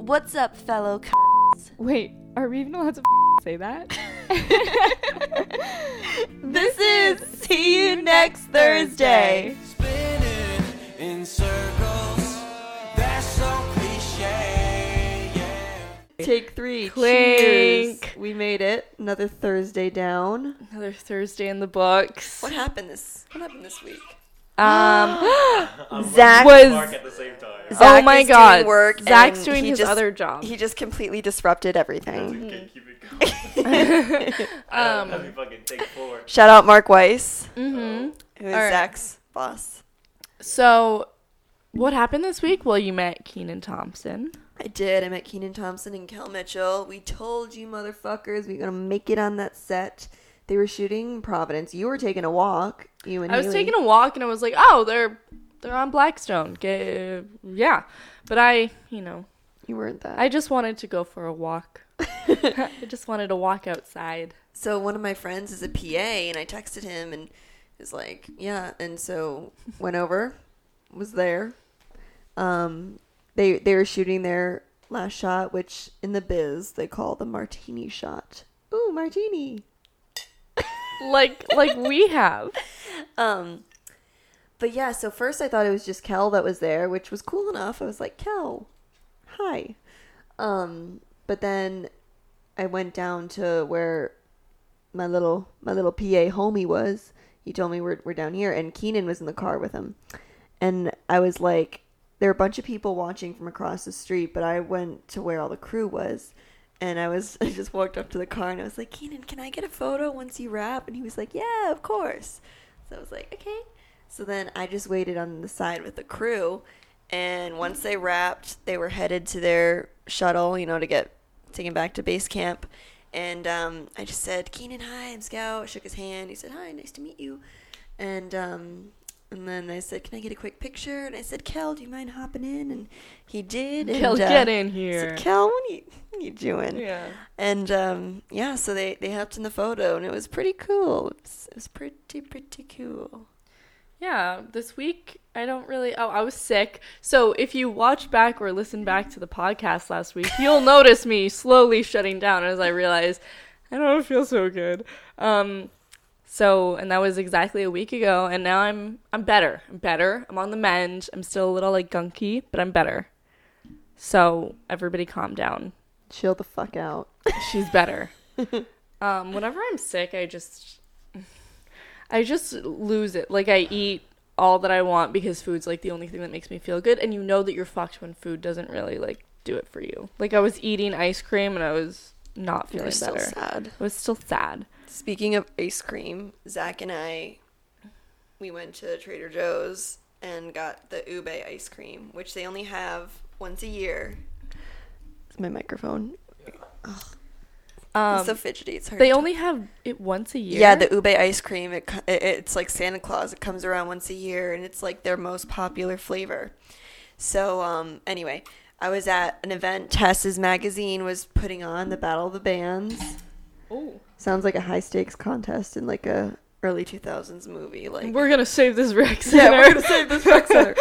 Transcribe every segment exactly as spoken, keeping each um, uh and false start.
What's up, fellow c***s? Wait, are we even allowed to say that? This is See You Next Thursday. Spinning in circles, that's so cliche, yeah. Take three. Clink. Cheers. We made it. Another Thursday down. Another Thursday in the books. What happened this? What happened this week? Um, Zach was- Mark at the same time. oh Zach my is god, doing work Zach's and doing he his just- other job. He just completely disrupted everything. Okay, keep it going. Um, Let me fucking take four. Shout out Mark Weiss, mm-hmm. who is All right. Zach's boss. So, what happened this week? Well, you met Kenan Thompson. I did. I met Kenan Thompson and Kel Mitchell. We told you motherfuckers we were going to make it on that set. They were shooting in Providence. You were taking a walk. You and I was Haley. taking a walk and I was like, oh, they're they're on Blackstone. G- yeah, but I, you know, You weren't that. I just wanted to go for a walk. I just wanted to walk outside. So one of my friends is a P A, and I texted him and was like, yeah. And so went over, was there. Um, they they were shooting their last shot, which in the biz they call the martini shot. Ooh, martini. Like like we have. Um, but yeah. So first I thought it was just Kel that was there, which was cool enough. I was like, Kel, hi. Um, but then I went down to where my little my little P A homie was. He told me we're we're down here, and Kenan was in the car with him. And I was like, there were a bunch of people watching from across the street, but I went to where all the crew was, and I was I just walked up to the car and I was like, Kenan, can I get a photo once you wrap? And he was like, yeah, of course. So I was like, okay. So then I just waited on the side with the crew, and once they wrapped, they were headed to their shuttle, you know, to get taken back to base camp. And um, I just said, Kenan, hi, I'm Scout. I shook his hand. He said, hi, nice to meet you. And um, and then I said, can I get a quick picture? And I said, Kel, do you mind hopping in? And he did. And, Kel, uh, get in I here. said, Kel, what are you, what are you doing? Yeah. And um, yeah, so they, they hopped in the photo, and it was pretty cool. It was, it was pretty, pretty cool. Yeah, this week I don't really. Oh, I was sick. So if you watch back or listen back to the podcast last week, you'll notice me slowly shutting down as I realize I don't feel so good. Um, so and that was exactly a week ago, and now I'm I'm better. I'm better. I'm on the mend. I'm still a little like gunky, but I'm better. So everybody, calm down. Chill the fuck out. She's better. um, whenever I'm sick, I just. I just lose it. Like, I eat all that I want because food's, like, the only thing that makes me feel good. And you know that you're fucked when food doesn't really, like, do it for you. Like, I was eating ice cream and I was not You feeling were still better. sad. I was still sad. Speaking of ice cream, Zach and I, we went to Trader Joe's and got the ube ice cream, which they only have once a year. It's my microphone. Um, It's so fidgety. It's hard. they to only have it once a year? Yeah, the ube ice cream. It, co- it it's like Santa Claus. It comes around once a year, and it's like their most popular flavor. So um, anyway, I was at an event. Tess's magazine was putting on the Battle of the Bands. Oh. Sounds like a high stakes contest in like a early two thousands movie. Like We're going to save this rec center. yeah, we're gonna save this rec center.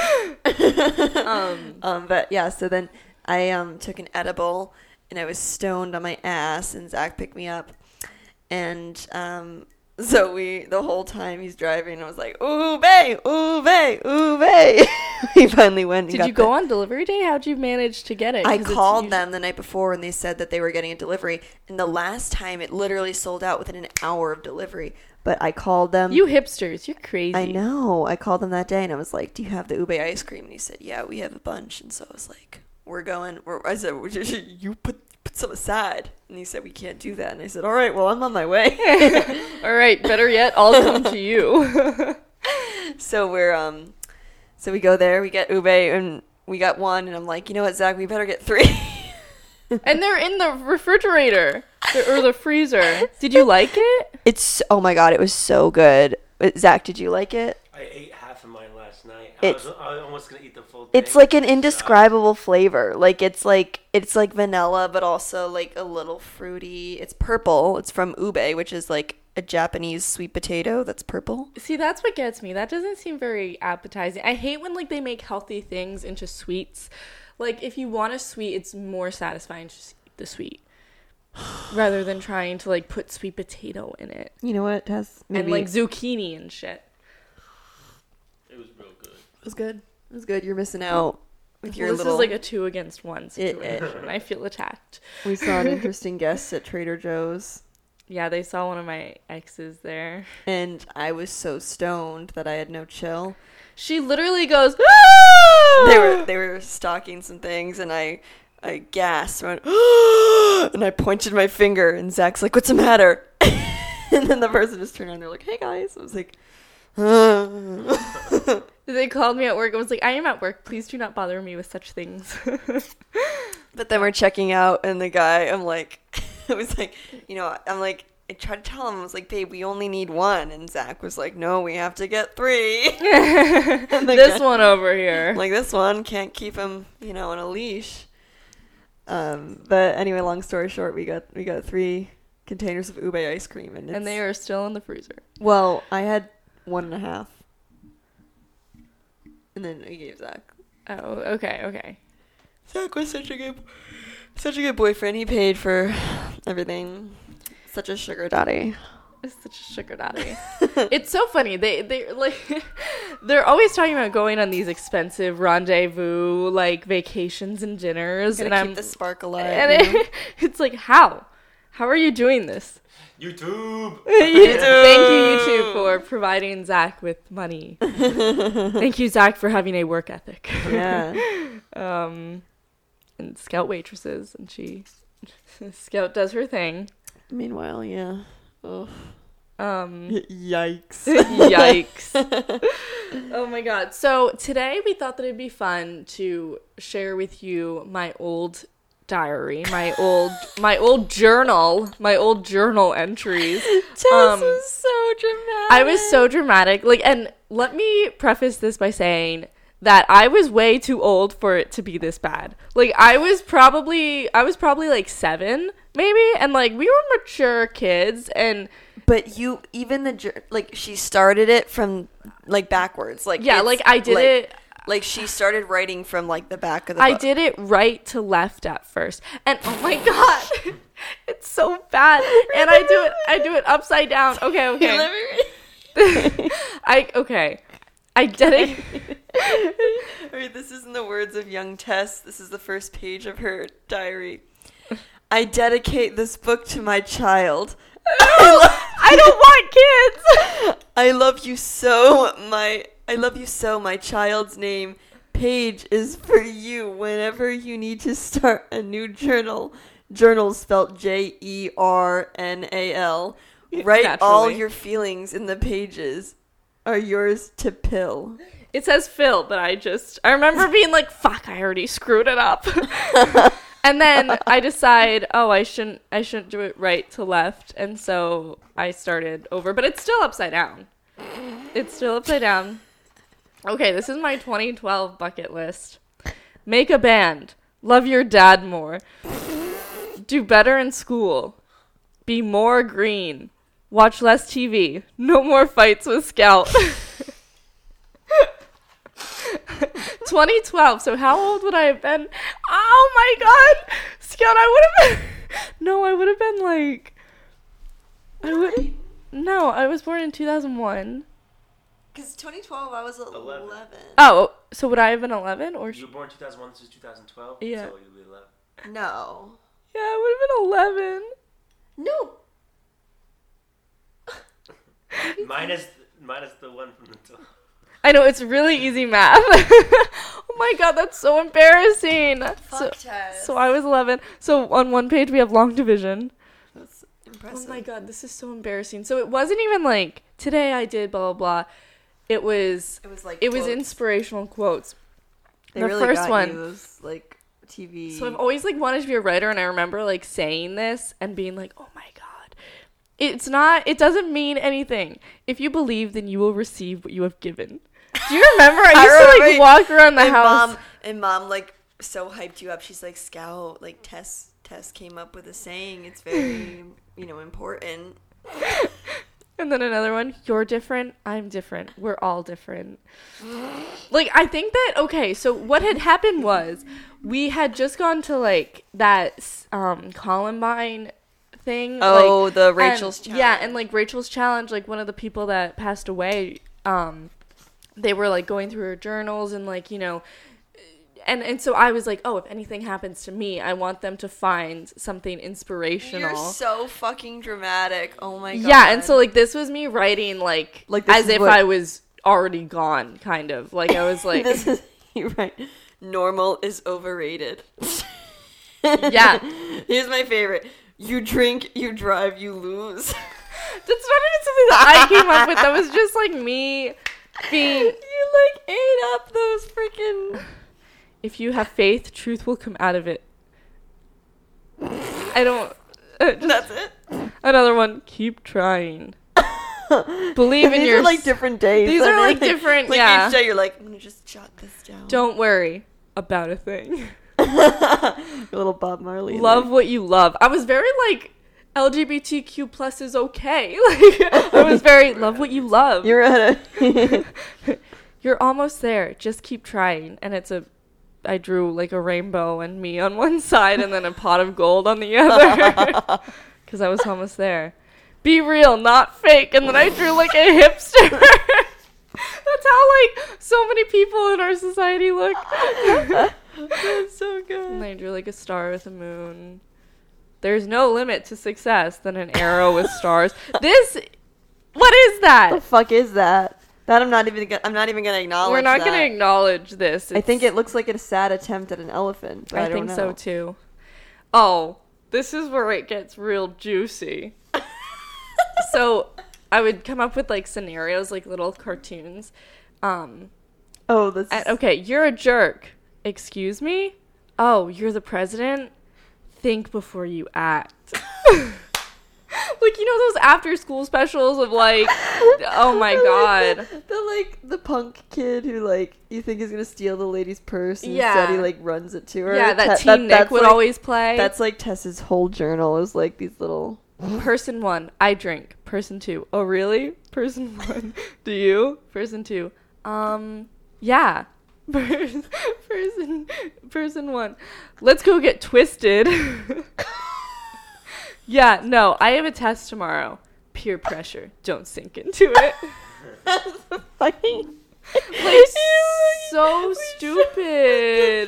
um, um, but yeah, so then I um took an edible. And I was stoned on my ass, and Zach picked me up. And um, so we, the whole time he's driving, I was like, ube, ube, ube. We finally went and Did got you go the- on delivery day? How'd you manage to get it? I 'Cause it's called usu- them the night before, and they said that they were getting a delivery. And the last time, it literally sold out within an hour of delivery. But I called them. You hipsters, you're crazy. I know. I called them that day, and I was like, do you have the ube ice cream? And he said, yeah, we have a bunch. And so I was like, we're going, we're, I said, you put put some aside. And he said, we can't do that. And I said, all right, well, I'm on my way. All right, better yet, I'll come to you. So we're, um, so we go there, we get ube, and we got one, and I'm like, you know what, Zach, we better get three. And they're in the refrigerator the, or the freezer. Did you like it? It's, oh my God, it was so good. Zach, did you like it? I ate half of mine last night. I It's- was, I was almost going to eat the full thing. It's like an indescribable flavor. Like it's like it's like vanilla, but also like a little fruity. It's purple. It's from ube, which is like a Japanese sweet potato that's purple. See, that's what gets me. That doesn't seem very appetizing. I hate when like they make healthy things into sweets. Like, if you want a sweet, it's more satisfying to just eat the sweet. Rather than trying to, like, put sweet potato in it. You know what, Tess? Maybe And, like, zucchini and shit. It was real good. it was good. It was good. You're missing out with Well, your this little. is like a two against one It- situation. it- I feel attacked. We saw an interesting guest at Trader Joe's, Yeah, they saw one of my exes there. and I was so stoned that I had no chill. She literally goes, "Ah!" They were they were stocking some things, and I I gasped, went, and I pointed my finger, and Zach's like, "What's the matter?" And then the person just turned around, they're like, "Hey guys," I was like, They called me at work. I was like, I am at work. Please do not bother me with such things. But then we're checking out, and the guy, I'm like, it was like, you know, I'm like, I tried to tell him, I was like, babe, we only need one. And Zach was like, no, we have to get three. And the This guy- one over here. I'm like, this one can't keep him, you know, on a leash. Um, but anyway, long story short, we got we got three containers of ube ice cream, and it's, And they are still in the freezer. well, I had one and a half, and then I gave Zach. Oh, okay, okay. Zach was such a good, such a good boyfriend. He paid for everything. Such a sugar daddy. It's such a sugar daddy. It's so funny. They they like they're always talking about going on these expensive rendezvous like vacations and dinners, Gotta and keep I'm the spark alive. and you know? it, it's like how how are you doing this? YouTube. You- Thank you, YouTube, for providing Zach with money. Thank you, Zach, for having a work ethic. Yeah. Um, and Scout waitresses, and she Scout does her thing. Meanwhile, yeah. Ugh. Um, Yikes. yikes. Oh my god. So today we thought that it'd be fun to share with you my old diary, my old my old journal, my old journal entries. Tess Um, was so dramatic. I was so dramatic. Like, and let me preface this by saying that I was way too old for it to be this bad. Like, I was probably I was probably like seven, maybe, and like we were mature kids, and But you, even the, jour- like, she started it from, like, backwards. Like, yeah, it's, like I did like- it. Like, she started writing from, like, the back of the I book. did it right to left at first, and oh my god, it's so bad. And I do it, I do it upside down. Okay, okay. Let me read. I okay. I dedicate. All right, this is in the words of young Tess. This is the first page of her diary. I dedicate this book to my child. I don't want kids. I love you so, my I love you so, my child's name. Paige is for you whenever you need to start a new journal. Journal spelled J E R N A L. Write all Naturally. your feelings in the pages. Are yours to pill. It says Phil, but I just I remember being like, "Fuck, I already screwed it up." And then I decide, "Oh, I shouldn't I shouldn't do it right to left." And so I started over, but it's still upside down. It's still upside down. Okay, this is my twenty twelve bucket list. Make a band. Love your dad more. Do better in school. Be more green. Watch less T V. No more fights with Scout. twenty twelve. So how old would I have been? Oh my god. Scout, I would have been No, I would have been like I would No, I was born in two thousand one. Because twenty twelve, I was eleven. Oh, so would I have been eleven or sh- You were born two thousand one. This is two thousand twelve. Yeah. So you'll be eleven. No. Yeah, I would have been eleven. No. minus minus the one from the twelve. I know, it's really easy math. Oh my god, that's so embarrassing. So, Fuck Tess. so I was eleven. So on one page we have long division. That's Oh impressive. my god, this is so embarrassing. So it wasn't even like, today I did blah, blah, blah. It was, It was like it was quotes. inspirational quotes. They the really first got one. you those, like, T V. So I've always like wanted to be a writer, and I remember like saying this and being like, oh my god. It's not, it doesn't mean anything. If you believe, then you will receive what you have given. Do you remember? I I used to like remember walk around the and house. Mom, and mom, like, so hyped you up. She's like, Scout, like, Tess, Tess came up with a saying. It's very, you know, important. And then another one, you're different, I'm different, we're all different. Like, I think that, okay, so what had happened was we had just gone to, like, that um, Columbine thing. Oh, like, the Rachel's and, Challenge. Yeah, and, like, Rachel's Challenge, like, one of the people that passed away, um, they were, like, going through her journals and, like, you know, And and so I was like, oh, if anything happens to me, I want them to find something inspirational. You're so fucking dramatic. Oh my god. Yeah, and so like this was me writing like, Like, this as is if what- I was already gone, kind of. Like I was like, this is you're right. Normal is overrated. yeah. Here's my favorite. You drink, you drive, you lose. That's not even something that I came up with. That was just like me being. You like ate up those freaking. If you have faith, truth will come out of it. I don't. Uh, just That's it. another one. Keep trying. Believe in These your. are like different days. These and are, like, everything. different- Like yeah. each day you're like, I'm gonna just jot this down. Don't worry about a thing. A little Bob Marley. in Love what you love. I was very like L G B T Q plus is okay. Like I was very love what you love. there. You're at a. You're almost there. Just keep trying. And it's a I drew like a rainbow and me on one side and then a pot of gold on the other. Because I was almost there. Be real, not fake. And then I drew like a hipster. That's how like so many people in our society look. That's so good. And I drew like a star with a moon. There's no limit to success. Then an arrow with stars. This, what is The that? fuck is that? That I'm not even. Gonna, I'm not even gonna acknowledge. We're not that. going to acknowledge this. I think It's- it looks like a sad attempt at an elephant. But I, I don't think know. so too. Oh, this is where it gets real juicy. So I would come up with like scenarios, like little cartoons. Um, Oh, this. and- Is, okay, you're a jerk. Excuse me? Oh, you're the president? Think before you act. Like, you know those after school specials of like, oh my god. The like the punk kid who like you think is gonna steal the lady's purse and Yeah. instead he like runs it to her. Yeah, that Te- Teen Nick that's, would like- always play. That's like Tessa's whole journal is like these little. Person one, I drink. Person two, oh really? Person one, do you? Person two, um, yeah. Person, person one, let's go get twisted. Yeah, no, I have a test tomorrow. Peer pressure, don't sink into it. Funny. Like, so stupid.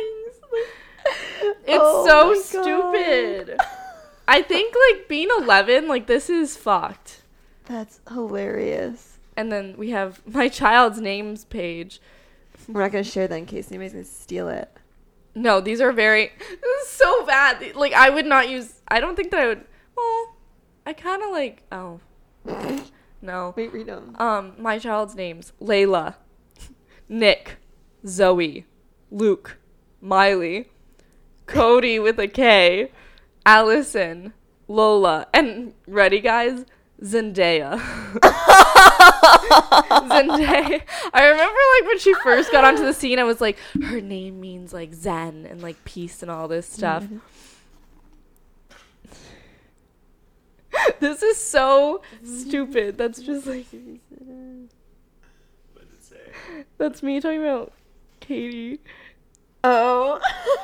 It's Oh so my God. stupid. I think like being eleven, like this is fucked. That's hilarious. And then we have my child's names page. We're not gonna share that in case anybody's gonna steal it. No, these are very. This is so bad. Like I would not use. I don't think that I would. Well, I kind of like. Oh, no. Wait, read them. Um, my child's names: Layla, Nick, Zoe, Luke, Miley, Cody with a K, Allison, Lola, and ready, guys? Zendaya. Zendaya. I remember like when she first got onto the scene, I was like, her name means like Zen and like peace and all this stuff. This is so stupid. That's just like, What did it say? that's me talking about Katie. Oh.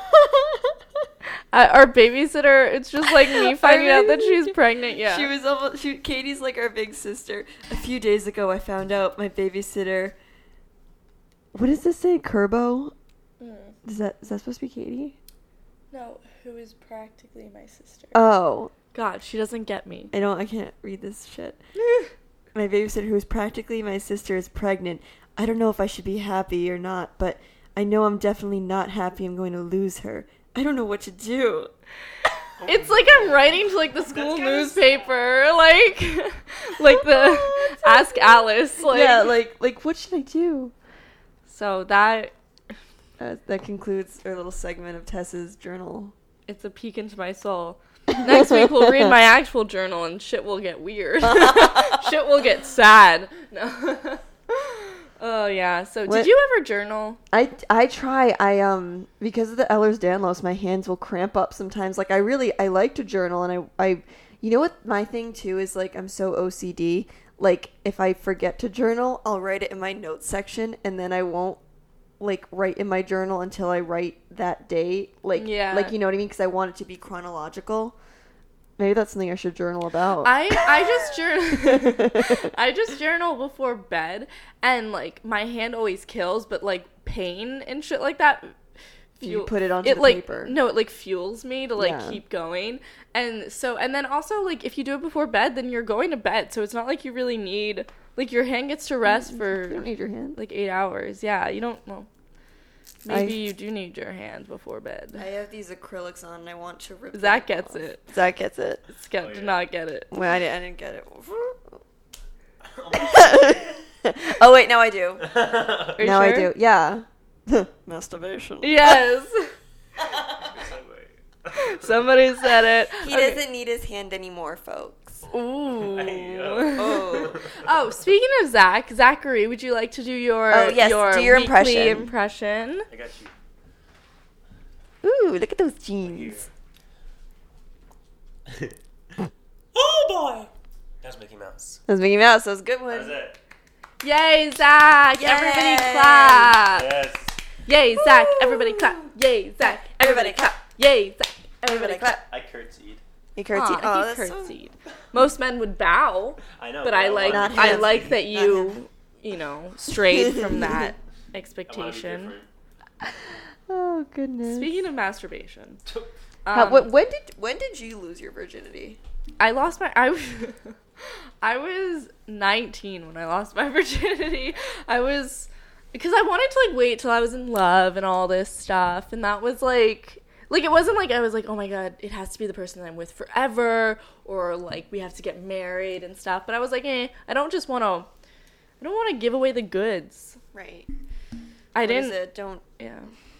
Uh, our babysitter, it's just like me finding out that she's pregnant. Yeah. She was almost. She, Katie's like our big sister. A few days ago, I found out my babysitter. What does this say? Kerbo? Mm. Is that is that supposed to be Katie? No, who is practically my sister. Oh, God, she doesn't get me. I don't. I can't read this shit. My babysitter, who is practically my sister, is pregnant. I don't know if I should be happy or not, but I know I'm definitely not happy. I'm going to lose her. I don't know what to do. It's like I'm writing to like the school newspaper, like like the Ask Alice. Like. yeah, like like what should I do? So that Uh, that concludes our little segment of Tessa's journal. it's a peek into my soul. Next week we'll read my actual journal and shit will get weird. Shit will get sad. No. Oh yeah. So What- did you ever journal? I, I try. I um because of the Ehlers-Danlos, my hands will cramp up sometimes. Like I really I like to journal, and I I You know what my thing too is, like, I'm so O C D. Like, if I forget to journal, I'll write it in my notes section, and then I won't, like, write in my journal until I write that date. Like, Yeah. like, you know what I mean? Because I want it to be chronological. Maybe that's something I should journal about. I I just journal. I just journal before bed, and like my hand always kills, but like pain and shit like that. You put it onto it the like paper. no, it like fuels me to like Yeah. keep going, and so and then also like if you do it before bed, then you're going to bed, so it's not like you really need like your hand gets to rest You for don't need your hand. like eight hours. Yeah, you don't. Well, maybe I- you do need your hand before bed. I have these acrylics on, and I want to rip Zach them gets off. it. Zach gets it. Scott Oh, did yeah. not get it. Well, I didn't, I didn't get it. Oh, wait, now I do. Are you now I sure? do. Yeah. Masturbation. Yes. Segue. Somebody said it. He Okay. doesn't need his hand anymore, folks. Ooh. Hey, yo. Oh. Oh, speaking of Zach, Zachary, would you like to do your Oh, yes, your, do your weekly impression. impression? I got you. Ooh, look at those jeans. Oh boy! That's Mickey Mouse. That was Mickey Mouse. That was a good How's one. that? Yay, Zach! Yay. Everybody clap! Yes. Yay, Zach! Everybody clap! Yay, Zach! Everybody clap. Yay, Zach! Everybody clap. I curtsied. You curtsied. Aw, Oh, he that's so- curtsied. Most men would bow, I know. but I like Not I him. like that Not you you know strayed from that I wanna be expectation. different. Oh, goodness. Speaking of masturbation, How, um, what, when did when did you lose your virginity? I lost my I was I was nineteen when I lost my virginity. I was because I wanted to like wait till I was in love and all this stuff, and that was like like it wasn't like I was like, oh my god, it has to be the person that I'm with forever, or like we have to get married and stuff. But I was like, eh, I don't just want to I don't want to give away the goods. Right. I What didn't is it? Don't. yeah.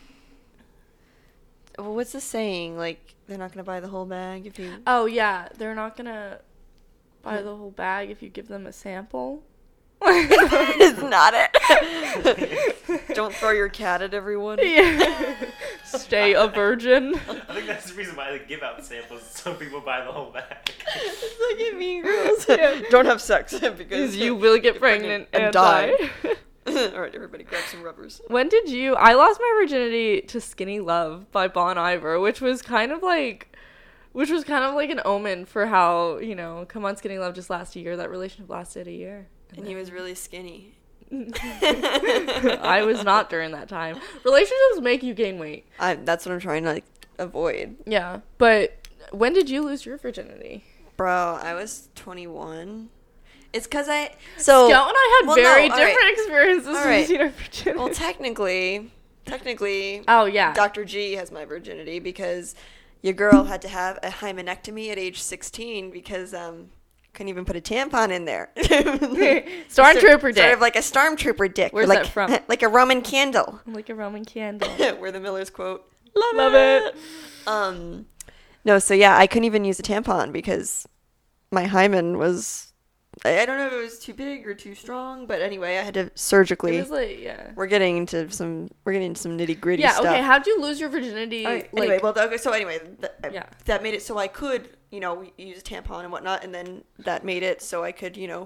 Well, what's the saying? Like, they're not gonna buy the whole bag if you. Oh yeah, they're not going to buy the whole bag if you give them a sample. It's not it. Don't throw your cat at everyone. Yeah. Stay a virgin. I think that's the reason why they give out samples so people buy the whole bag. It's like in Mean Girls. Yeah. Don't have sex because Because you will get pregnant and, and die. die. All right, everybody, grab some rubbers. When did you? I lost my virginity to "Skinny Love" by Bon Iver, which was kind of like, which was kind of like an omen for how you know, come on, Skinny Love just last a year. That relationship lasted a year. And he was really skinny. I was not during that time. Relationships make you gain weight. I, that's what I'm trying to like avoid. Yeah, but when did you lose your virginity? Bro, I was twenty-one. It's because I so Scout and I had well, very no, all right. different experiences All with right. losing our virginity. well, technically, technically, oh yeah, Doctor G has my virginity because your girl had to have a hymenectomy at age sixteen because um couldn't even put a tampon in there. Stormtrooper Sort dick, of like a stormtrooper dick. Where's like, that from? Like a Roman candle. like a Roman candle. Where the Millers quote, "Love, Love it. it. Um, no, so yeah, I couldn't even use a tampon because my hymen was. I I don't know if it was too big or too strong, but anyway, I had to surgically. It was like yeah. We're getting into some. We're getting into some nitty gritty Yeah. stuff. Okay. How'd you lose your virginity? All right, like, anyway, well, okay, so anyway, th- Yeah. that made it so I could, you know, use a tampon and whatnot, and then that made it so I could, you know,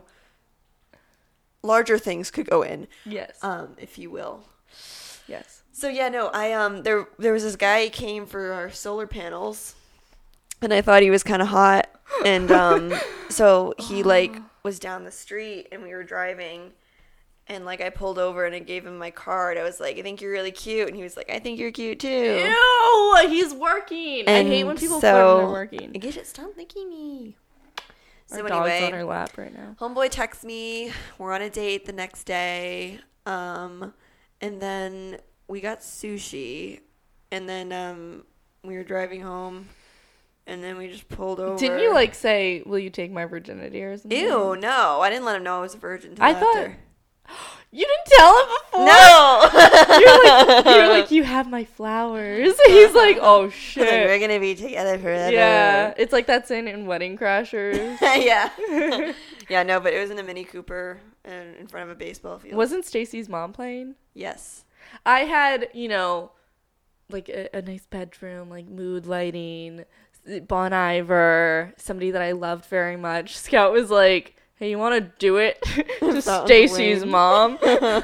larger things could go in, yes. um, if you will. yes. So yeah, no, I um, there there was this guy who came for our solar panels, and I thought he was kind of hot, and um, so he like was down the street, and we were driving. And, like, I pulled over and I gave him my card. I was like, I think you're really cute. And he was like, I think you're cute, too. Ew! He's working. I hate when people so, flirt when they're working. I get it. Stop licking me. Our So dog's anyway, on her lap right now. homeboy texts me. We're on a date the next day. Um, and then we got sushi. And then um, we were driving home. And then we just pulled over. Didn't you like say, "Will you take my virginity" or something? Ew, no. I didn't let him know I was a virgin until I thought- after. You didn't tell him before. No! You're like, you're like, you have my flowers. He's like, oh Like, shit. we're going to be together forever. Yeah, it's like that scene in Wedding Crashers. yeah. yeah, no, but it was in a Mini Cooper in in front of a baseball field. Wasn't Stacy's mom playing? Yes. I had, you know, like a, a nice bedroom, like mood lighting, Bon Iver, somebody that I loved very much. Scout was like, hey, you want to do it to That was Stacy's lame. mom?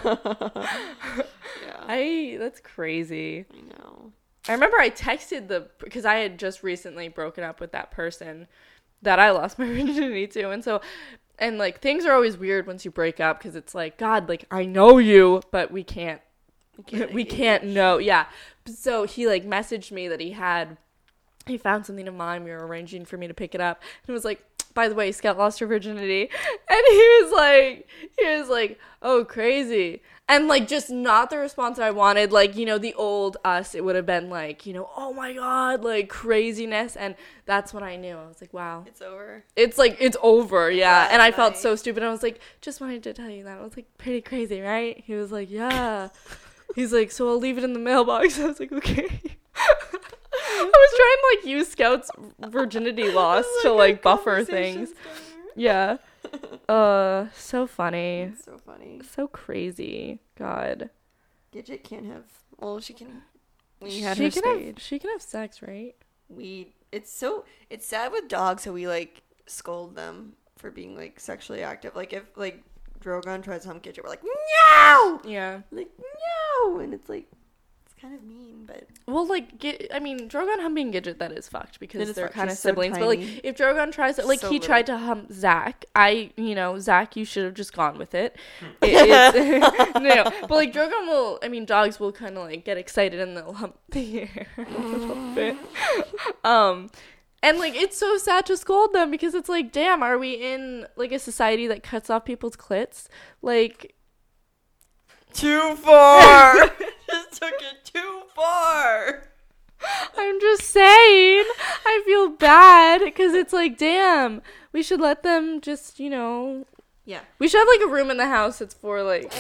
Yeah. I that's crazy. I know. I remember I texted the because I had just recently broken up with that person that I lost my virginity to, and so and like things are always weird once you break up because it's like, God, like I know you, but we can't We can't we engage. can't know. Yeah. So he like messaged me that he had he found something of mine. We were arranging for me to pick it up, and it was like, by the way, Scout lost her virginity, and he was like, he was like, oh, crazy. And, like, just not the response that I wanted. Like, you know, the old us, it would have been like, you know, oh, my God, like, craziness. And that's when I knew. I was like, wow. It's over. It's, like, it's over, yeah. And I felt night. so stupid. I was like, just wanted to tell you that. I was like, pretty crazy, right? He was like, yeah. He's like, so I'll leave it in the mailbox. I was like, okay. I was trying to, like, use Scout's virginity loss to, like, buffer things. Yeah. Uh, so funny. It's so funny. So crazy. God. Gidget can't have. Well, she can. We had she her can spayed. have she can have sex, right? We. It's so. It's sad with dogs how we like scold them for being like sexually active. Like if like Drogon tries to hump Gidget, we're like no, Yeah. like no, and it's like it's kind of mean, but Well, like, get, I mean, Drogon humping Gidget, that is fucked It because is they're fucked. kind of She's so siblings. But, like, tiny. if Drogon tries to, like, So he little. tried to hump Zach, I, you know, Zach, you should have just gone with it. it it's, no, but, like, Drogon will, I mean, dogs will kind of, like, get excited and they'll hump the air a little bit. Um, and, like, it's so sad to scold them because it's like, damn, are we in, like, a society that cuts off people's clits? Like, too far. Just took it too far. I'm just saying, I feel bad because it's like, damn, we should let them just, you know, Yeah. we should have like a room in the house that's for like,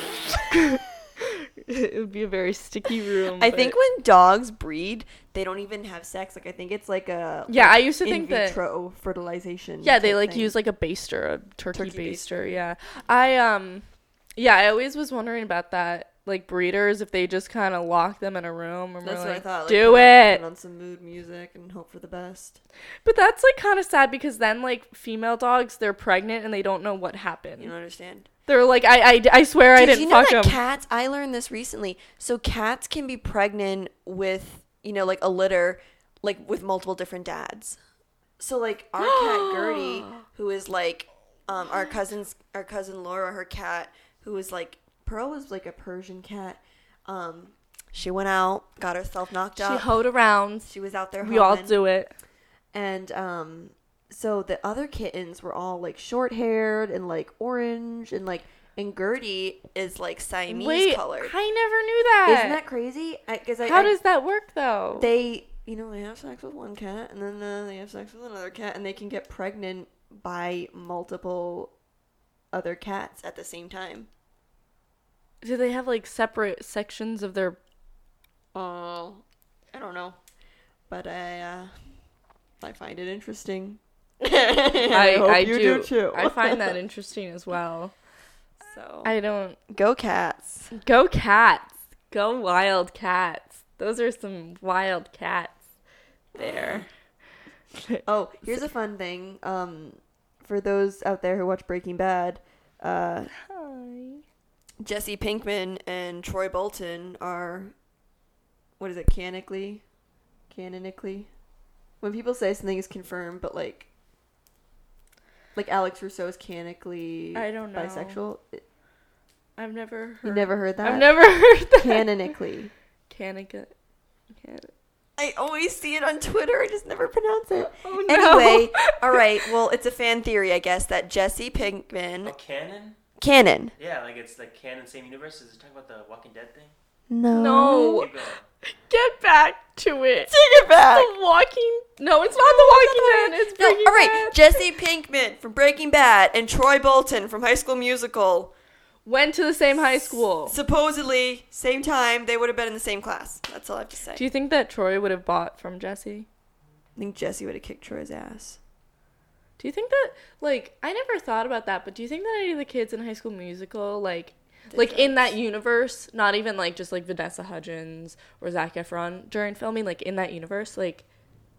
it would be a very sticky room. I but- think when dogs breed, they don't even have sex. Like I think it's like a Yeah, like, I used to in think that- vitro fertilization. yeah, they type like thing. use like a baster, a turkey, Turkey baster, baster. yeah. I, um, yeah, I always was wondering about that. Like breeders, if they just kind of lock them in a room and That's we're what I like, thought. Like, do put on- it. Put on some mood music and hope for the best. But that's like kind of sad because then like female dogs, they're pregnant and they don't know what happened. You don't understand. They're like, I, I, I swear I Did didn't you know fuck that him. cats? I learned this recently. So cats can be pregnant with, you know, like a litter, like with multiple different dads. So like our cat Gertie, who is like, um, our cousin's, our cousin Laura, her cat, who was like, Pearl was like a Persian cat. Um, she went out, got herself knocked She out. hoed around. She was out there. We all hoeing. do it. And um, so the other kittens were all like short haired and like orange and like, and Gertie is like Siamese Wait, colored. I never knew that. Isn't that crazy? Because I, How I- does that work though? they, you know, they have sex with one cat and then uh, they have sex with another cat and they can get pregnant by multiple other cats at the same time. Do they have like separate sections of their? Oh, I don't know, but I, uh, I find it interesting. I, hope I you do. do too. I find that interesting as well. So I don't. go cats. Go cats. Go wild cats. Those are some wild cats. There. Oh, here's a fun thing. Um, for those out there who watch Breaking Bad, uh, Hi. Jesse Pinkman and Troy Bolton are, what is it, canonically? Canonically? When people say something is confirmed, but like, like Alex Rousseau is canonically I don't know. bisexual. I've never heard. You never heard that? I've never heard that. Canonically. Canica. Can- I always see it on Twitter. I just never pronounce it. Oh, no. Anyway, all right. Well, it's a fan theory, I guess, that Jesse Pinkman, Oh, canon? canon. Yeah, like it's like canon, same universe. Is it talking about the Walking Dead thing? No. No. Keep going. Get back to it. Take it back. The Walking. No, it's not the Walking Dead. It's No, Breaking all right. Bad. Jesse Pinkman from Breaking Bad and Troy Bolton from High School Musical. Went to the same high school. Supposedly, same time, they would have been in the same class. That's all I have to say. Do you think that Troy would have bought from Jesse? I think Jesse would have kicked Troy's ass. Do you think that, like, I never thought about that, but do you think that any of the kids in High School Musical, like, Did like in drugs. that universe, not even like just like Vanessa Hudgens or Zac Efron during filming, like in that universe, like,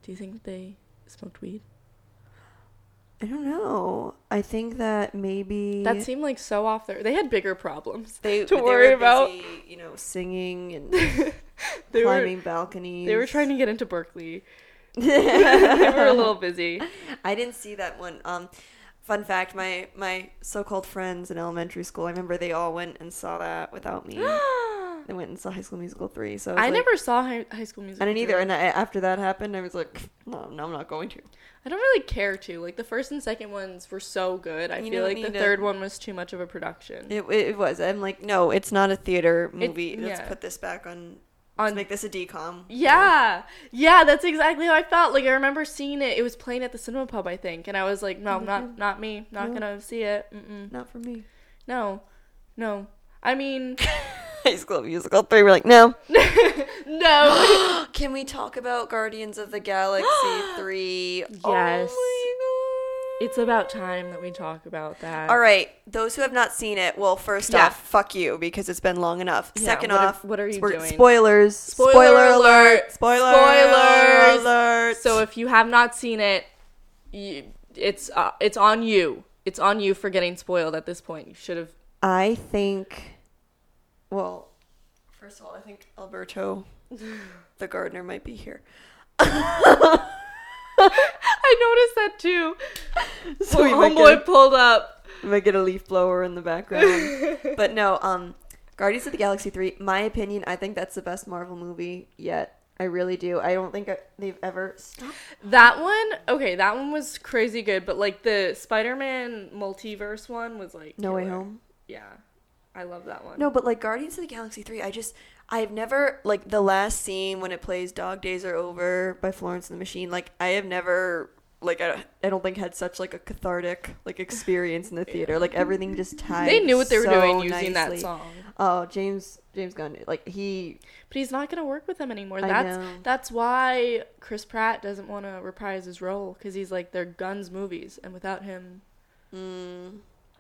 Do you think they smoked weed? I don't know. I think that maybe That seemed like so off there. They had bigger problems they to they worry were about. busy, you know, singing and They climbing were balconies. they were trying to get into Berkeley. They were a little busy. I didn't see that one. Um, fun fact: my my so-called friends in elementary school. I remember they all went and saw that without me. They went and saw High School Musical three. So I, was I like- never saw High, High School Musical. I didn't either. three. And I, after that happened, I was like, no, no, I'm not going to. I don't really care to. Like the first and second ones were so good. I You feel don't like the need to- third one was too much of a production. It, it was. I'm like, no, it's not a theater movie. Let's yeah. put this back on. On- Let's make this a decom. Yeah, yeah, that's exactly how I felt. Like I remember seeing it. It was playing at the cinema pub, I think, and I was like, no, not not me. Not No. gonna see it. Mm-mm. Not for me. No, no. I mean, High School Musical three. We're like, no. no. Can we talk about Guardians of the Galaxy three? Yes. Oh my God. It's about time that we talk about that. All right, those who have not seen it, well, first Yeah. off, fuck you because it's been long enough. Yeah, Second what are- off, what are you we're- doing? Spoilers. Spoiler alert. Spoiler Spoilers. alert. So if you have not seen it, you, it's uh, it's on you. It's on you for getting spoiled at this point. You should have. I think, well, first of all, I think Alberto, the gardener, might be here. I noticed that too. So So we might homeboy get, pulled up. we might get a leaf blower in the background. But no, um, Guardians of the Galaxy three, my opinion, I think that's the best Marvel movie yet. I really do. I don't think they've ever stopped. That one, okay, that one was crazy good, but like the Spider-Man multiverse one was like No Way killer. Home. Yeah, I love that one. No, but like Guardians of the Galaxy three, I just, I've never, like the last scene when it plays Dog Days Are Over by Florence and the Machine, like I have never, like I, I don't think had such like a cathartic like experience in the theater. Like everything just tied they knew what they were so doing using nicely. that song. Oh, James, James Gunn, like he, But he's not gonna work with them anymore. I That's know. that's why Chris Pratt doesn't want to reprise his role because he's like they're Gunn's movies, and without him, mm.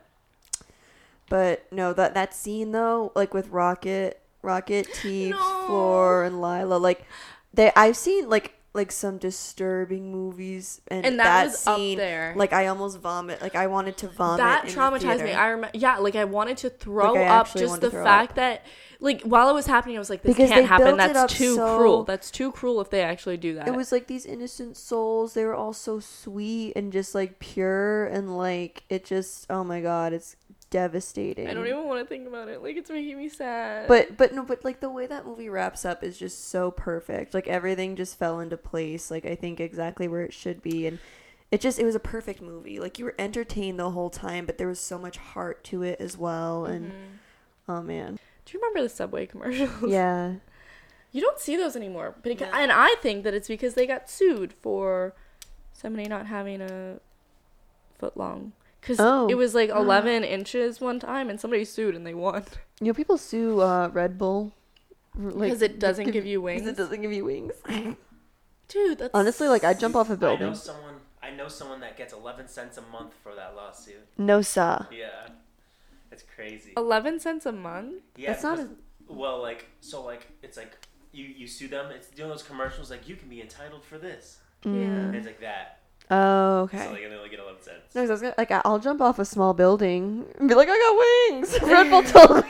But no, that, that scene though, like with Rocket, Rocket, Teef, No. Floor, and Lila, like they, I've seen like, like some disturbing movies, and, and that, that was scene, up there. like I almost vomit. Like I wanted to vomit. That in the traumatized me. theater. I remember, yeah, like I wanted to throw Like, I up actually just wanted the to throw fact up. that, like, while it was happening, I was like, this Because can't they happen. built it That's up too so- cruel. That's too cruel if they actually do that. It was like these innocent souls. They were all so sweet and just like pure, and like it just, oh my god, it's devastating. I don't even want to think about it. Like, it's making me sad. But but no, but like the way that movie wraps up is just so perfect. Like everything just fell into place. Like I think exactly where it should be, and it just it was a perfect movie. Like you were entertained the whole time, but there was so much heart to it as well. And Mhm. oh man, Do you remember the Subway commercials? yeah, You don't see those anymore. But it, No. and I think that it's because they got sued for somebody not having a foot long. Because Oh. it was like eleven inches one time, and somebody sued and they won. you know people sue uh, Red Bull like Because it doesn't give you 'cause wings. It doesn't give you wings. Dude, that's Honestly, like I'd jump off a I know building. someone. I know someone that gets eleven cents a month for that lawsuit. No, sir. Yeah, it's crazy. eleven cents a month? Yeah, That's not because- well, like so, like it's like you you sue them. It's doing those commercials like you can be entitled for this. And Mm. it's like that. Oh, okay. So like, and they only get eleven cents. No, 'cause I was gonna, like I'll jump off a small building and be like, I got wings. Red Bull told me.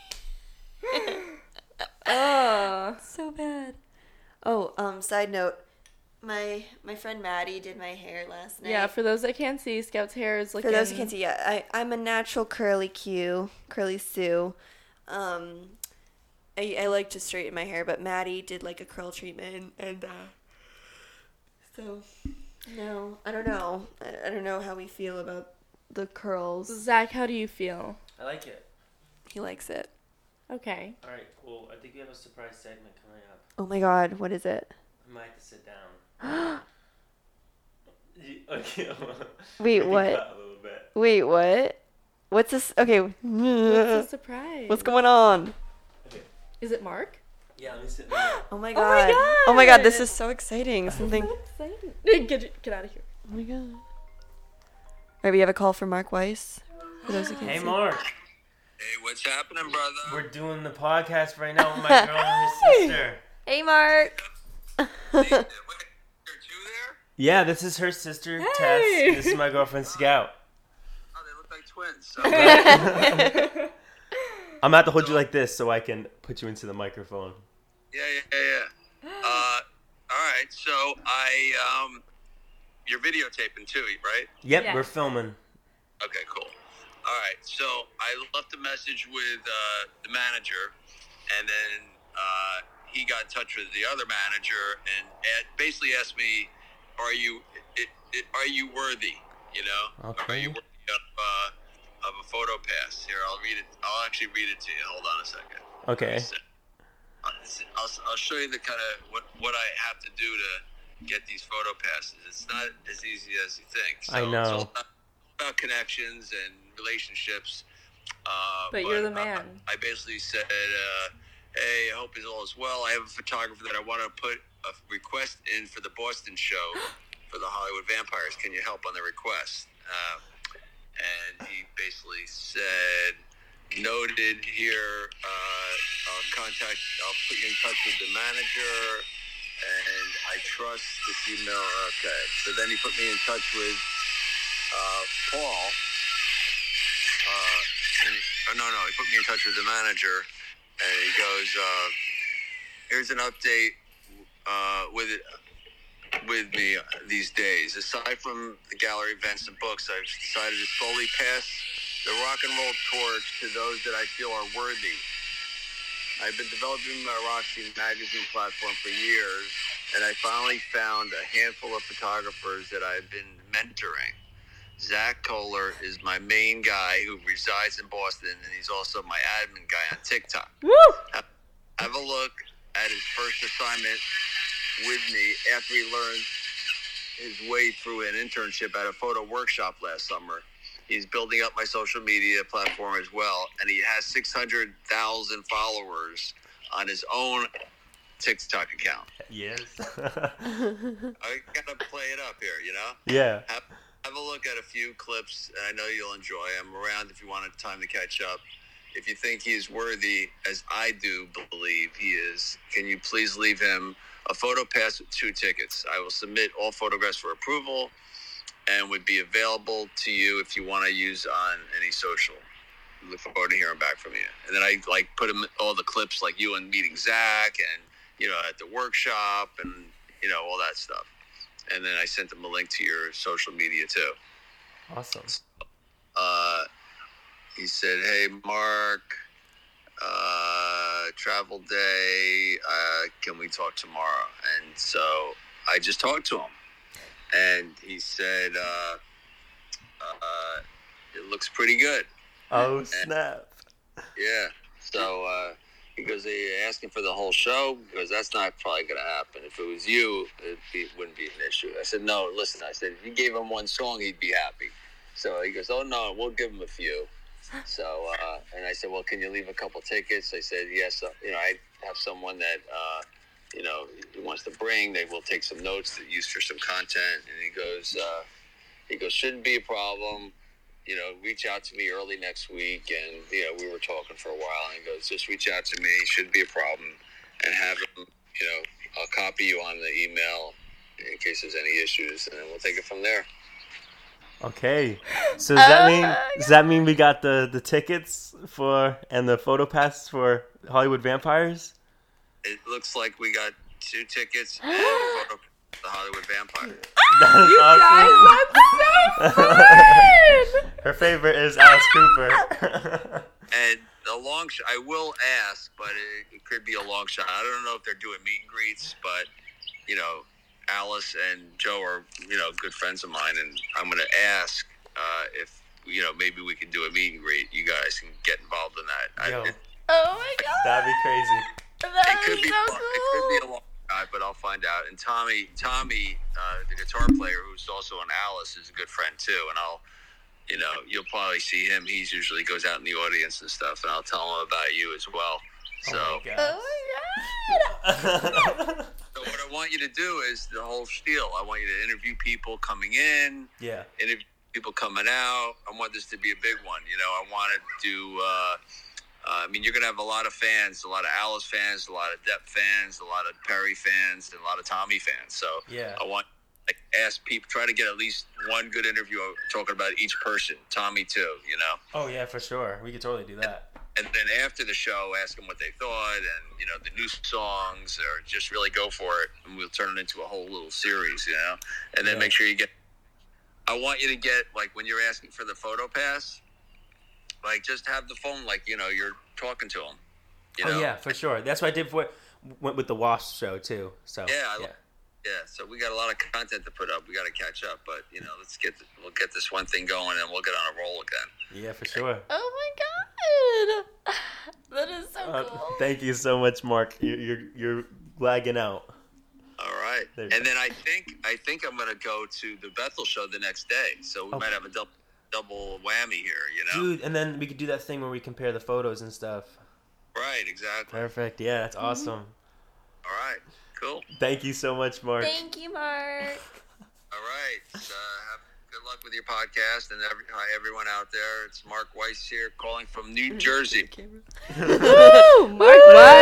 Uh, So bad. Oh, um, side note, my my friend Maddie did my hair last night. yeah, for those that can't see, Scout's hair is For looking... those who can't see, yeah, I I'm a natural curly Q, curly Sue. Um, I I like to straighten my hair, but Maddie did like a curl treatment, and uh, so no, I don't know, I, I don't know how we feel about the curls. Zach, how do you feel? I like it. He likes it. Okay. All right. Well, I think we have a surprise segment coming up. Oh my God, what is it? I might have to sit down. You- okay. Wait, I can what? cut A little bit. Wait, what? What's this? Okay. What's the surprise? What's going on? Is it Mark? Yeah, let me sit down. Oh my Oh my god. Oh my god, this God. is so exciting. Something. So exciting. Get, get out of here. Oh my god. Alright, we have a call from Mark Weiss. For those who can't Hey, see. Mark. Hey, what's happening, brother? We're doing the podcast right now with my girl and her sister. Hey, Mark. Wait, wait, you're two Yeah, this is her sister, Hey. Tess. This is my girlfriend, Scout. Oh, they look like twins. So. I'm gonna have to hold you like this so I can put you into the microphone. Yeah, yeah, yeah, yeah. Uh, all right. So I, um, you're videotaping too, right? Yep, Yeah. we're filming. Okay, cool. All right. So I left a message with uh, the manager, and then uh, he got in touch with the other manager and ad- basically asked me, "Are you, it, it, are you worthy? You know, Okay. are you worthy of, uh, of a photo pass?" Here, I'll read it. I'll actually read it to you. Hold on a second. Okay. I'll, I'll show you the kind of what, what I have to do to get these photo passes. It's not as easy as you think. So I know. It's all about, about connections and relationships. Uh, But you're the man. I, I basically said, uh, hey, I hope it's all is well. I have a photographer that I want to put a request in for the Boston show for the Hollywood Vampires. Can you help on the request? Uh, and he basically said, noted here, uh, I'll contact, I'll put you in touch with the manager, and I trust this email. Okay. So then he put me in touch with uh, Paul. Uh, and he, oh, no, no, he put me in touch with the manager, and he goes, uh, here's an update uh, with it. with me these days. Aside from the gallery events and books, I've decided to slowly pass the rock and roll torch to those that I feel are worthy. I've been developing my Roxy magazine platform for years, and I finally found a handful of photographers that I've been mentoring. Zach Kohler is my main guy who resides in Boston, and he's also my admin guy on TikTok. Woo! Have, have a look at his first assignment with me after he learned his way through an internship at a photo workshop last summer. He's building up my social media platform as well, and he has six hundred thousand followers on his own TikTok account. Yes. I gotta play it up here, you know? Yeah. Have, have a look at a few clips, and I know you'll enjoy. I'm around if you want time to catch up. If you think he is worthy, as I do believe he is, can you please leave him a photo pass with two tickets? I will submit all photographs for approval and would be available to you if you want to use on any social. Look forward to hearing back from you. And then I like put him all the clips, like you and meeting Zach, and you know at the workshop, and you know all that stuff. And then I sent him a link to your social media too. Awesome. Uh, he said, "Hey, Mark, uh, travel day. Uh, can we talk tomorrow?" And so I just talked to him, and he said, uh, uh, "It looks pretty good." Oh snap! Yeah. So uh, he goes, "Are you asking for the whole show?" Because that's not probably going to happen. If it was you, it be, wouldn't be an issue. I said, "No, listen." I said, "If you gave him one song, he'd be happy." So he goes, "Oh no, we'll give him a few." So uh, and I said, "Well, can you leave a couple tickets?" I said, "Yes." Uh, you know, I have someone that uh, you know he wants to bring. They will take some notes that used for some content. And he goes, uh, he goes, "Shouldn't be a problem. You know, reach out to me early next week." And, you know, we were talking for a while, and he goes, "Just reach out to me, shouldn't be a problem, and have him, you know, I'll copy you on the email in case there's any issues, and then we'll take it from there." Okay. So does that Uh, mean does that mean we got the, the tickets for and the photo pass for Hollywood Vampires? It looks like we got two tickets and a photo of the Hollywood Vampire. That is You awesome. guys, that's so fun! Her favorite is Alice Cooper. And the long shot, I will ask, but it, it could be a long shot. I don't know if they're doing meet and greets, but, you know, Alice and Joe are, you know, good friends of mine, and I'm going to ask uh, if, you know, maybe we can do a meet and greet. You guys can get involved in that. Yo, I, it, Oh my god! that'd be crazy. That it could is be so fun. It could cool! be a long shot, but I'll find out. And Tommy, Tommy, uh, the guitar player, who's also in Alice, is a good friend too. And I'll, you know, you'll probably see him. He's usually goes out in the audience and stuff, and I'll tell him about you as well. So, Oh my Oh my god! so what I want you to do is the whole spiel. I want you to interview people coming in, Yeah. interview people coming out. I want this to be a big one. You know, I want to do. Uh, uh, I mean, you're gonna have a lot of fans, a lot of Alice fans, a lot of Depp fans, a lot of Perry fans, and a lot of Tommy fans. So Yeah. I want like ask people, try to get at least one good interview talking about each person. Tommy too, you know. Oh yeah, for sure. We could totally do that. And then after the show, ask them what they thought, and you know the new songs, or just really go for it, and we'll turn it into a whole little series, you know. And then Yeah. make sure you get. I want you to get, like, when you're asking for the photo pass, like, just have the phone, like, you know, you're talking to them. You Oh know? yeah, for sure. That's what I did for went with the Wasp show too. So Yeah, I yeah. lo- Yeah, so we got a lot of content to put up. We got to catch up, but, you know, let's get, we'll get this one thing going, and we'll get on a roll again. Yeah, for sure. Oh my god, that is so Uh, cool. thank you so much, Mark. You're you're, you're lagging out. All right. There And you go. then I think I think I'm going to go to the Bethel show the next day, so we Okay. might have a double, double whammy here, you know? Dude, and then we could do that thing where we compare the photos and stuff. Right, exactly. Perfect. Yeah, that's awesome. All right, cool. Thank you so much, Mark. Thank you, Mark. All right. Uh, have good luck with your podcast, and every, hi, everyone out there. It's Mark Weiss here, calling from New Jersey. Woo, Mark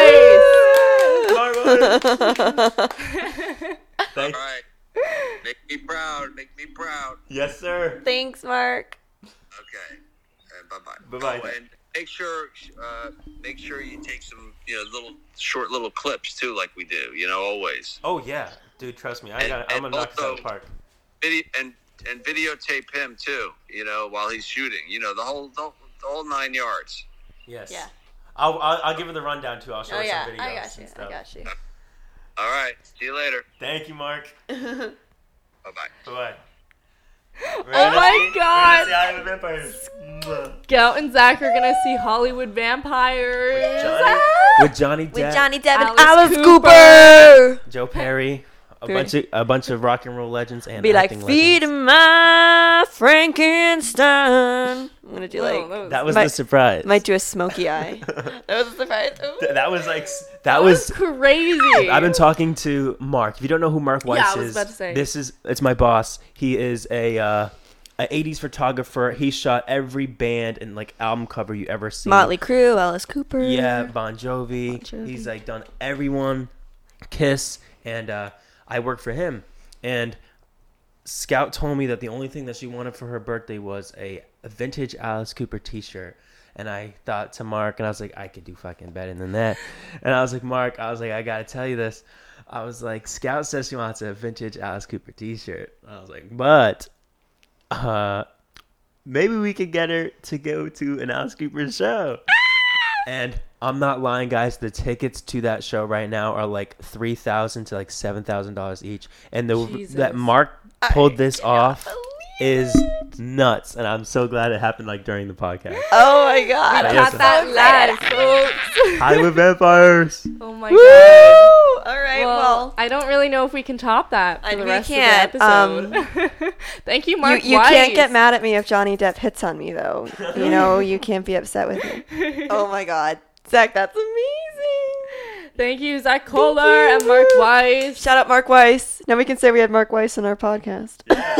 Weiss. All Thank right. Make me proud. Make me proud. Yes, sir. Thanks, Mark. Okay. Uh, bye bye. Bye-bye. Oh, and make sure, uh, make sure you take some, you know, little short little clips too, like we do. You know, always. Oh yeah, dude. Trust me, I And- got. I'm and gonna knock this out of also- the park. Video and and videotape him too. You know, while he's shooting. You know, the whole the, the whole nine yards. Yes. Yeah. I'll, I'll I'll give her the rundown too. I'll show Oh her yeah, some videos I got you. and I stuff. got you. All right. See you later. Thank you, Mark. Bye bye. Bye bye. Oh my God. Island Vampires. Mwah. Gout and Zach are gonna see Hollywood Vampires. Johnny, with Johnny Depp, With Johnny Depp and Alice Alice Cooper. Cooper. Joe Perry, a Very- bunch of a bunch of rock and roll legends and Be like, acting feed legends. my Frankenstein. I'm gonna do Whoa, like, that was, That was might- the surprise. might do a smoky eye. that was a surprise. Ooh. Th- that was like s- that, That was. was crazy. I've been talking to Mark. If you don't know who Mark Weiss Yeah, I was is, about to say. this is it's my boss. He is a uh, a eighties photographer. He shot every band and like album cover you ever seen. Motley Crue, Alice Cooper. Yeah, Bon Jovi. Bon Jovi. He's like done everyone, Kiss, and uh, I work for him. And Scout told me that the only thing that she wanted for her birthday was a, a vintage Alice Cooper T-shirt. And I thought to Mark, and I was like, I could do fucking better than that. And I was like, Mark, I was like, I gotta tell you this. I was like, Scout says she wants a vintage Alice Cooper T-shirt. I was like, but uh, maybe we could get her to go to an Alice Cooper show. And I'm not lying, guys. The tickets to that show right now are like three thousand to like seven thousand dollars each. And the Jesus. that Mark pulled this off is nuts. And I'm so glad it happened like during the podcast. Oh my god. I Got guess- that live, folks. Hollywood Vampires. Oh my Woo! god. All right. Well, Well, I don't really know if we can top that for I- the we rest can't, of the episode. Thank you, you, Mark you Weiss. can't get mad at me if Johnny Depp hits on me, though. You know, you can't be upset with me. Oh my god. Zach, that's amazing. Thank you, Zach Kohler and Mark Weiss. Shout out Mark Weiss. Now we can say we had Mark Weiss on our podcast.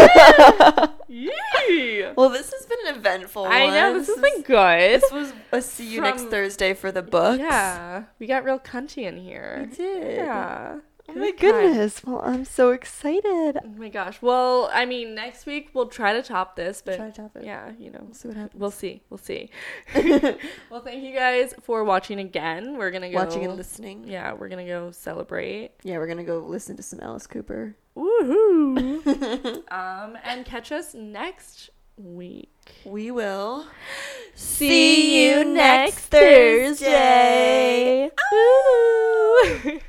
Yay. Well, this has been an eventful one. I know, this has is- been good. This was a see you next From- Thursday for the books. Yeah, we got real cunty in here. We did. Yeah. Oh my Good time. goodness. Well, I'm so excited. Oh my gosh. Well, I mean, next week we'll try to top this, but Try to top it. yeah, you know, We'll see what happens. we'll see. We'll see. Well, thank you guys for watching again. We're gonna go Watching and listening. Yeah, we're gonna go celebrate. Yeah, we're gonna go listen to some Alice Cooper. Woohoo! um, and catch us next week. We will See you next Thursday. Ooh.